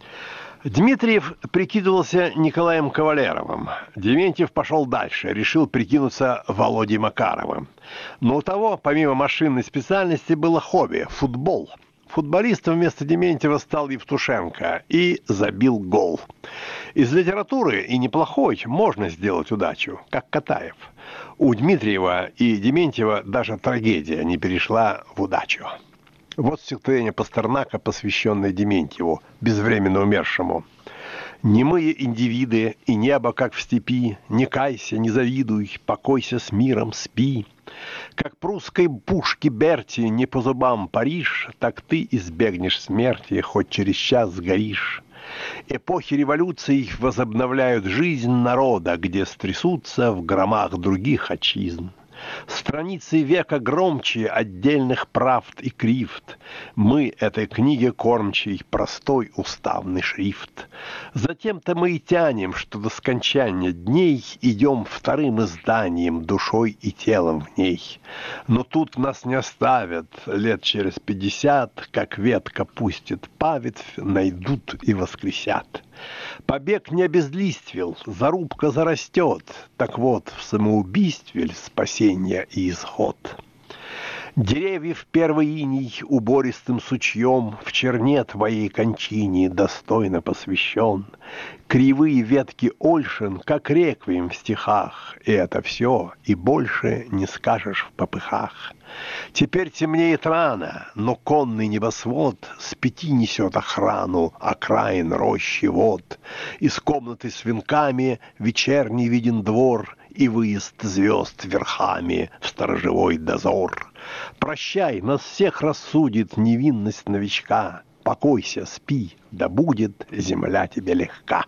Дмитриев прикидывался Николаем Кавалеровым. Дементьев пошел дальше, решил прикинуться Володей Макаровым. Но у того, помимо машинной специальности, было хобби – футбол. Футболистом вместо Дементьева стал Евтушенко и забил гол. Из литературы, и неплохой, можно сделать удачу, как Катаев. У Дмитриева и Дементьева даже трагедия не перешла в удачу. Вот стихотворение Пастернака, посвященное Дементьеву, безвременно умершему. «Немые индивиды и небо, как в степи, не кайся, не завидуй, покойся с миром, спи. Как прусской пушке Берти не по зубам Париж, так ты избегнешь смерти, хоть через час сгоришь. Эпохи революций возобновляют жизнь народа, где стрясутся в громах других отчизн. Страницы века громче отдельных правд и кривд. Мы этой книге кормчий простой уставный шрифт. Затем-то мы и тянем, что до скончания дней идем вторым изданием, душой и телом в ней. Но тут нас не оставят лет через пятьдесят, как ветка пустит паветвь, найдут и воскресят. Побег не обезлиствил, зарубка зарастет. Так вот, в самоубийстве ль спасение и исход. Деревьев первый иней убористым сучьем в черне твоей кончине достойно посвящен. Кривые ветки ольшин, как реквием в стихах, и это все, и больше не скажешь в попыхах. Теперь темнеет рано, но конный небосвод с пяти несет охрану окраин рощи вод. Из комнаты с венками вечерний виден двор и выезд звезд верхами в сторожевой дозор. Прощай, нас всех рассудит невинность новичка. Покойся, спи, да будет земля тебе легка.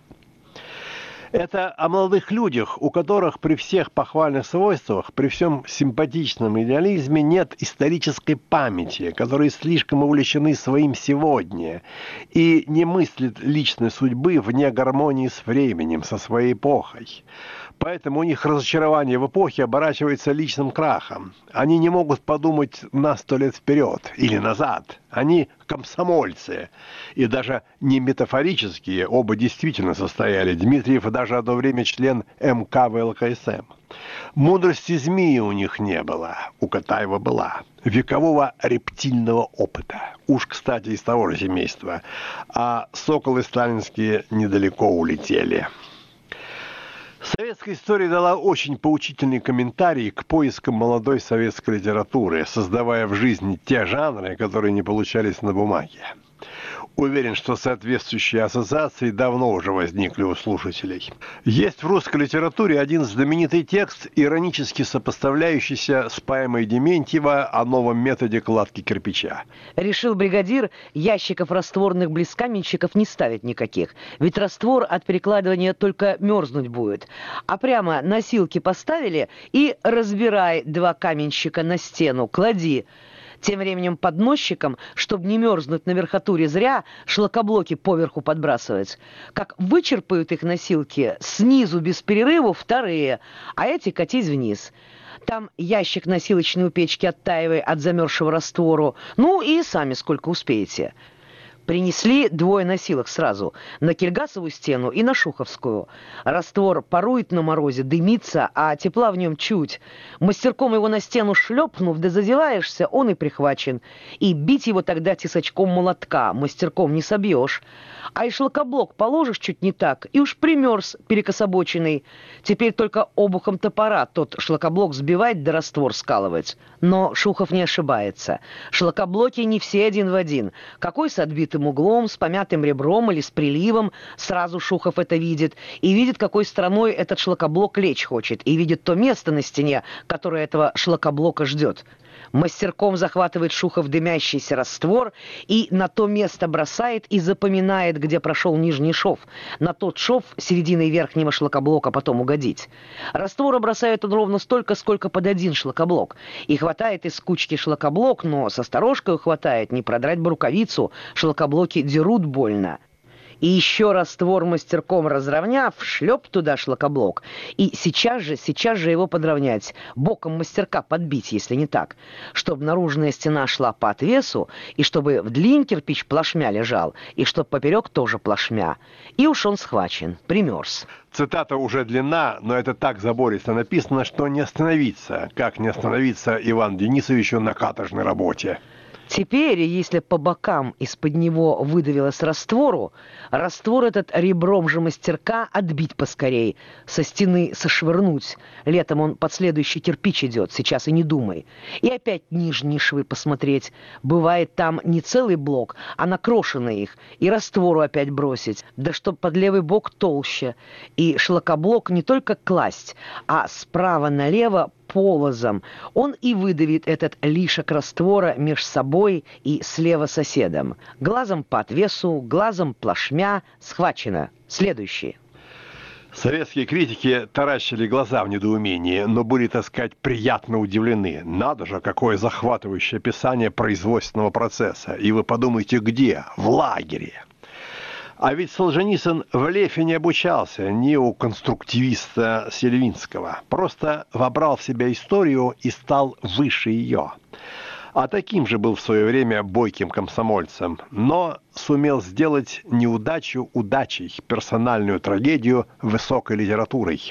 Это о молодых людях, у которых при всех похвальных свойствах, при всем симпатичном идеализме нет исторической памяти, которые слишком увлечены своим сегодня и не мыслят личной судьбы вне гармонии с временем, со своей эпохой. Поэтому у них разочарование в эпохе оборачивается личным крахом. Они не могут подумать на сто лет вперед или назад. Они комсомольцы. И даже не метафорические, оба действительно состояли. Дмитриев даже одно время член эм ка вэ эл ка эс эм. Мудрости змеи у них не было. У Катаева была. Векового рептильного опыта. Уж, кстати, из того же семейства. А соколы сталинские недалеко улетели. Советская история дала очень поучительный комментарий к поискам молодой советской литературы, создавая в жизни те жанры, которые не получались на бумаге. Уверен, что соответствующие ассоциации давно уже возникли у слушателей. Есть в русской литературе один знаменитый текст, иронически сопоставляющийся с поэмой Дементьева о новом методе кладки кирпича. Решил бригадир ящиков растворных близ каменщиков не ставить никаких. Ведь раствор от перекладывания только мерзнуть будет. А прямо носилки поставили и разбирай два каменщика на стену, клади. Тем временем подносчикам, чтобы не мерзнуть на верхотуре зря, шлакоблоки поверху подбрасывать. Как вычерпают их носилки, снизу без перерыва вторые, а эти катить вниз. Там ящик носилочной у печки оттаивай от замерзшего раствору. Ну и сами сколько успеете. Принесли двое носилок сразу, на Кильгасову стену и на Шуховскую. Раствор парует на морозе, дымится, а тепла в нем чуть. Мастерком его на стену шлепнув, да зазеваешься, он и прихвачен. И бить его тогда тесачком молотка, мастерком не собьешь. А и шлакоблок положишь чуть не так, и уж примерз перекособоченный. Теперь только обухом топора тот шлакоблок сбивать да раствор скалывать. Но Шухов не ошибается. Шлакоблоки не все один в один. Какой с отбитым косым углом, с помятым ребром или с приливом. Сразу Шухов это видит. И видит, какой стороной этот шлакоблок лечь хочет. И видит то место на стене, которое этого шлакоблока ждет. Мастерком захватывает Шухов дымящийся раствор и на то место бросает и запоминает, где прошел нижний шов. На тот шов серединой верхнего шлакоблока потом угодить. Раствора бросает он ровно столько, сколько под один шлакоблок. И хватает из кучки шлакоблок, но с осторожкой хватает, не продрать бы рукавицу, шлакоблоки дерут больно. И еще раствор мастерком разровняв, шлеп туда шлакоблок. И сейчас же, сейчас же его подровнять. Боком мастерка подбить, если не так. Чтобы наружная стена шла по отвесу, и чтобы в длинь кирпич плашмя лежал, и чтобы поперек тоже плашмя. И уж он схвачен, примерз. Цитата уже длинна, но это так забористо написано, что не остановиться. Как не остановиться Ивану Денисовичу на каторжной работе? Теперь, если по бокам из-под него выдавилось раствору, раствор этот ребром же мастерка отбить поскорей, со стены сошвырнуть. Летом он под следующий кирпич идет, сейчас и не думай. И опять нижние швы посмотреть. Бывает там не целый блок, а накрошенные их. И раствору опять бросить. Да чтоб под левый бок толще. И шлакоблок не только класть, а справа налево полозом. Он и выдавит этот лишек раствора меж собой и слева соседом. Глазом по отвесу, глазом плашмя, схвачено. Следующее. Советские критики таращили глаза в недоумении, но были, так сказать, приятно удивлены. Надо же, какое захватывающее описание производственного процесса. И вы подумайте, где? В лагере. А ведь Солженицын в Лефе не обучался, ни у конструктивиста Сельвинского. Просто вобрал в себя историю и стал выше ее. А таким же был в свое время бойким комсомольцем, но сумел сделать неудачу удачей, персональную трагедию высокой литературой.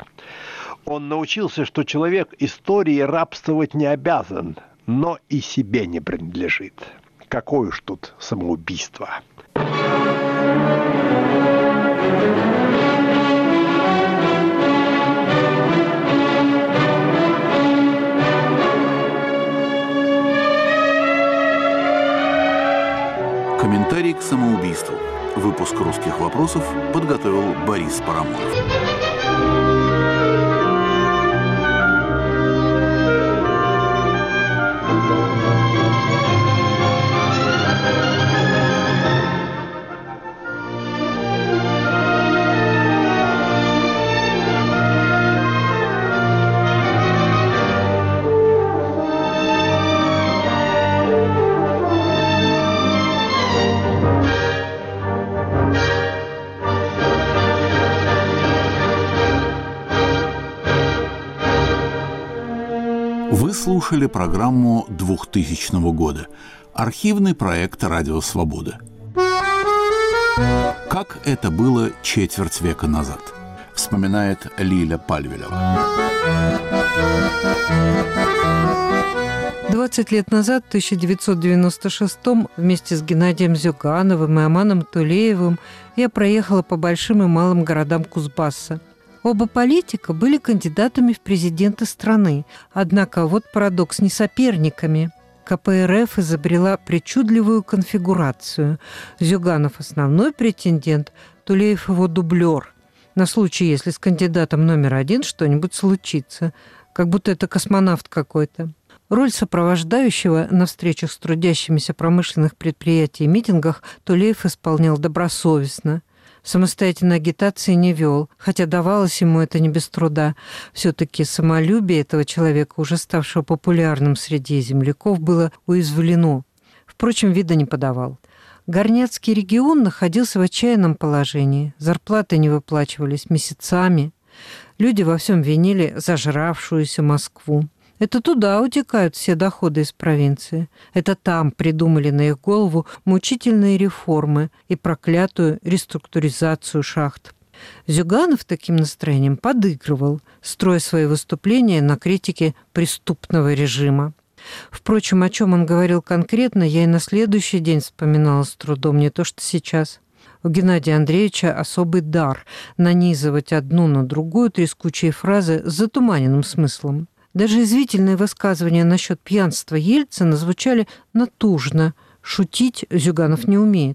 Он научился, что человек истории рабствовать не обязан, но и себе не принадлежит. Какое уж тут самоубийство. Комментарий к самоубийству. Выпуск «Русских вопросов» подготовил Борис Парамонов. Вы слушали программу двухтысячного года. Архивный проект «Радио Свобода». Как это было четверть века назад, вспоминает Лиля Пальвелева. двадцать лет назад, в тысяча девятьсот девяносто шестом, вместе с Геннадием Зюгановым и Аманом Тулеевым я проехала по большим и малым городам Кузбасса. Оба политика были кандидатами в президенты страны, однако вот парадокс, не соперниками. ка пэ эр эф изобрела причудливую конфигурацию. Зюганов – основной претендент, Тулеев – его дублер. На случай, если с кандидатом номер один что-нибудь случится, как будто это космонавт какой-то. Роль сопровождающего на встречах с трудящимися промышленных предприятий и митингах Тулеев исполнял добросовестно. Самостоятельной агитации не вел, хотя давалось ему это не без труда. Все-таки самолюбие этого человека, уже ставшего популярным среди земляков, было уязвлено. Впрочем, вида не подавал. Горняцкий регион находился в отчаянном положении. Зарплаты не выплачивались месяцами. Люди во всем винили зажравшуюся Москву. Это туда утекают все доходы из провинции. Это там придумали на их голову мучительные реформы и проклятую реструктуризацию шахт. Зюганов таким настроением подыгрывал, строя свои выступления на критике преступного режима. Впрочем, о чем он говорил конкретно, я и на следующий день вспоминала с трудом, не то что сейчас. У Геннадия Андреевича особый дар нанизывать одну на другую трескучие фразы с затуманенным смыслом. Даже извительные высказывания насчет пьянства Ельцина звучали натужно. Шутить Зюганов не умеет.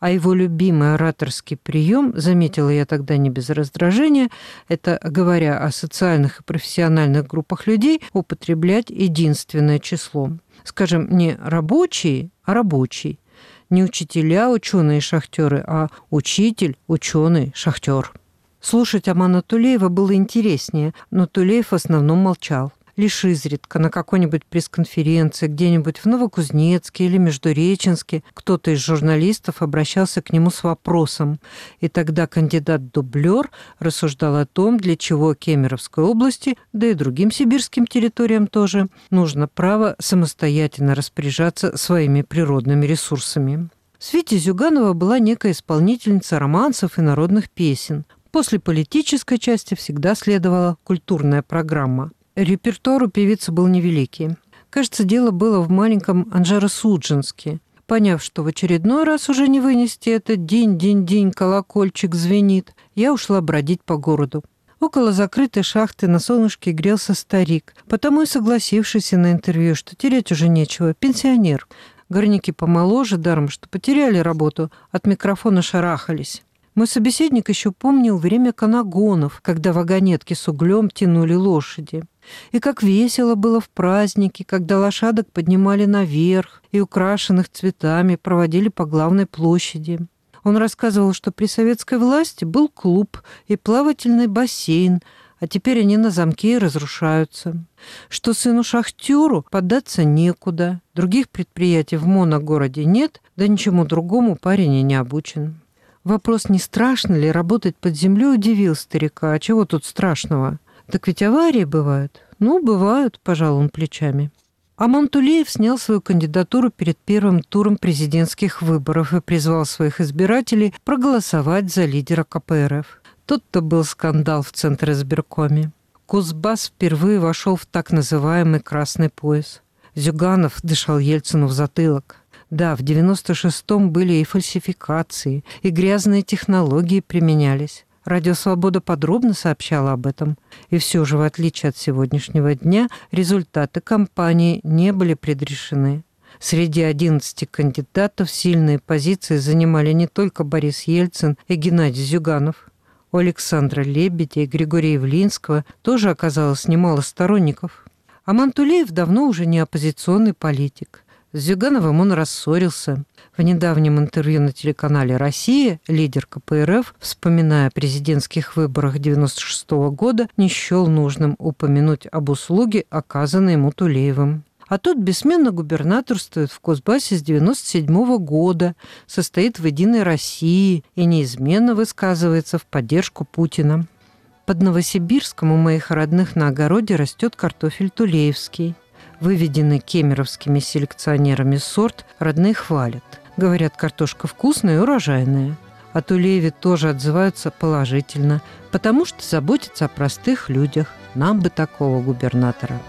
А его любимый ораторский прием, заметила я тогда не без раздражения, это, говоря о социальных и профессиональных группах людей, употреблять единственное число. Скажем, не рабочие, а рабочий. Не учителя, ученые и шахтеры, а учитель, ученый, шахтер. Слушать Амана Тулеева было интереснее, но Тулеев в основном молчал. Лишь изредка на какой-нибудь пресс-конференции где-нибудь в Новокузнецке или Междуреченске кто-то из журналистов обращался к нему с вопросом, и тогда кандидат-дублер рассуждал о том, для чего Кемеровской области, да и другим сибирским территориям тоже, нужно право самостоятельно распоряжаться своими природными ресурсами. В свите Зюганова была некая исполнительница романсов и народных песен. После политической части всегда следовала культурная программа. Репертуар у певицы был невеликий. Кажется, дело было в маленьком Анжеро-Судженске. Поняв, что в очередной раз уже не вынести это «динь-динь-динь, колокольчик звенит», я ушла бродить по городу. Около закрытой шахты на солнышке грелся старик, потому и согласившийся на интервью, что терять уже нечего, пенсионер. Горняки помоложе, даром, что потеряли работу, от микрофона шарахались. Мой собеседник еще помнил время канагонов, когда вагонетки с углем тянули лошади. И как весело было в празднике, когда лошадок поднимали наверх и украшенных цветами проводили по главной площади. Он рассказывал, что при советской власти был клуб и плавательный бассейн, а теперь они на замке и разрушаются. Что сыну-шахтеру податься некуда, других предприятий в моногороде нет, да ничему другому парень и не обучен. Вопрос, не страшно ли работать под землей, удивил старика. А чего тут страшного? Так ведь аварии бывают. Ну, бывают, пожал он плечами. Аман Тулеев снял свою кандидатуру перед первым туром президентских выборов и призвал своих избирателей проголосовать за лидера ка пэ эр эф. Тот-то был скандал в Центризбиркоме. Кузбасс впервые вошел в так называемый «красный пояс». Зюганов дышал Ельцину в затылок. Да, в девяносто шестом были и фальсификации, и грязные технологии применялись. Радио «Свобода» подробно сообщала об этом. И все же, в отличие от сегодняшнего дня, результаты кампании не были предрешены. Среди одиннадцати кандидатов сильные позиции занимали не только Борис Ельцин и Геннадий Зюганов. У Александра Лебедя и Григория Явлинского тоже оказалось немало сторонников. Аман Тулеев давно уже не оппозиционный политик. С Зюгановым он рассорился. В недавнем интервью на телеканале «Россия» лидер ка пэ эр эф, вспоминая о президентских выборах девяносто шестого года, не счел нужным упомянуть об услуге, оказанной ему Тулеевым. А тот бессменно губернаторствует в Кузбассе с девяносто седьмого года, состоит в «Единой России» и неизменно высказывается в поддержку Путина. Под Новосибирском у моих родных на огороде растет картофель тулеевский. Выведенный кемеровскими селекционерами сорт родные хвалят. Говорят, картошка вкусная и урожайная. О Тулееве тоже отзываются положительно, потому что заботится о простых людях. Нам бы такого губернатора.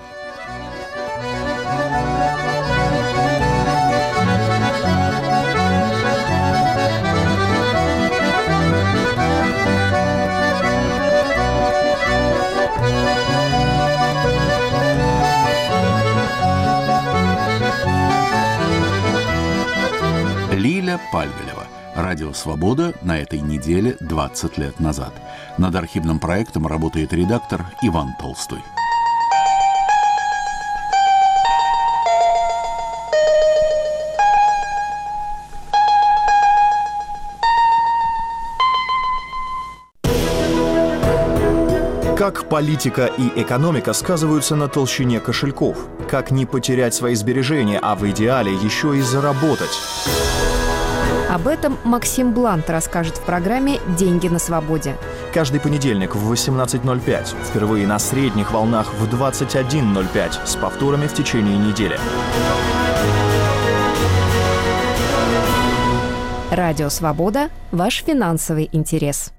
Лиля Пальвелева. Радио «Свобода» на этой неделе двадцать лет назад. Над архивным проектом работает редактор Иван Толстой. Как политика и экономика сказываются на толщине кошельков? Как не потерять свои сбережения, а в идеале еще и заработать? Об этом Максим Блант расскажет в программе «Деньги на свободе». Каждый понедельник в восемнадцать ноль пять. Впервые на средних волнах в двадцать один ноль пять. С повторами в течение недели. Радио «Свобода» – ваш финансовый интерес.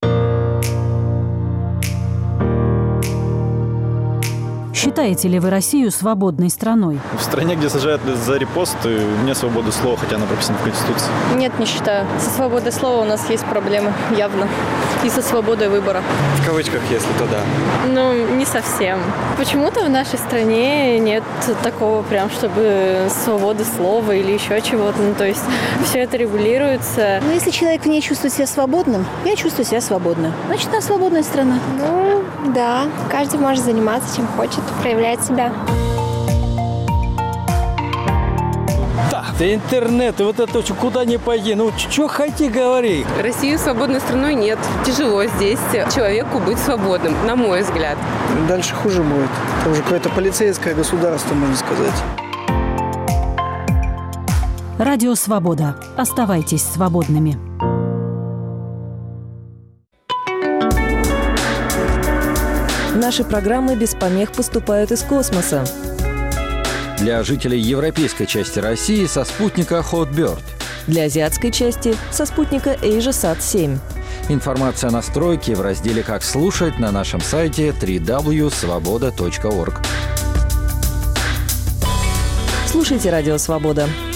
Считаете ли вы Россию свободной страной? В стране, где сажают за репосты, нет свободы слова, хотя она прописана в Конституции. Нет, не считаю. Со свободой слова у нас есть проблемы, явно. И со свободой выбора. В кавычках, если то да. Ну, не совсем. Почему-то в нашей стране нет такого прям, чтобы свободы слова или еще чего-то. Ну, то есть все это регулируется. Ну, если человек в ней чувствует себя свободным, я чувствую себя свободно. Значит, она свободная страна. Ну, да. Каждый может заниматься чем хочет, проявлять себя. Да интернет, и вот это куда ни пойди, ну что хоти говори. Россию свободной страной нет. Тяжело здесь человеку быть свободным, на мой взгляд. Дальше хуже будет. Это уже какое-то полицейское государство, можно сказать. Радио «Свобода». Оставайтесь свободными. Наши программы без помех поступают из космоса. Для жителей европейской части России со спутника Hotbird. Для азиатской части со спутника AsiaSat семь. Информация о настройке в разделе «Как слушать» на нашем сайте дабл ю дабл ю дабл ю точка свобода точка орг. Слушайте «Радио Свобода».